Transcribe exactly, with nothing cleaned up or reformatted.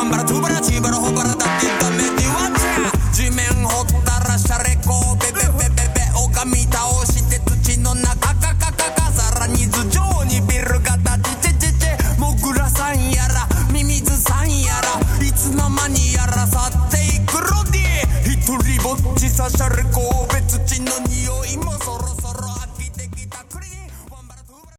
ワンバラツーバラチーバラホバラ